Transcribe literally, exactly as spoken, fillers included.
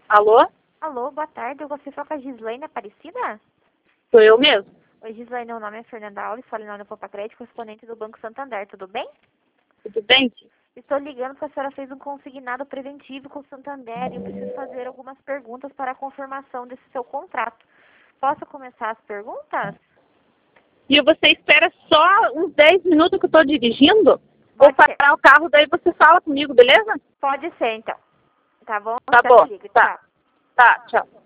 Alô? Alô, boa tarde. Você fala com a Gislaine Aparecida? Sou eu mesmo. Oi, Gislaine, meu nome é Fernanda Alves, falo em nome do Poupa Crédito, correspondente do Banco Santander, tudo bem? Tudo bem? Estou ligando porque a senhora fez um consignado preventivo com o Santander e eu preciso fazer algumas perguntas para a confirmação desse seu contrato. Posso começar as perguntas? E você espera só uns dez minutos que eu estou dirigindo? Vou Pode ser. parar o carro, daí você fala comigo, beleza? Pode ser, então. Tá bom? Tá Já bom. te ligo. Tá. Tchau. Tá, tchau.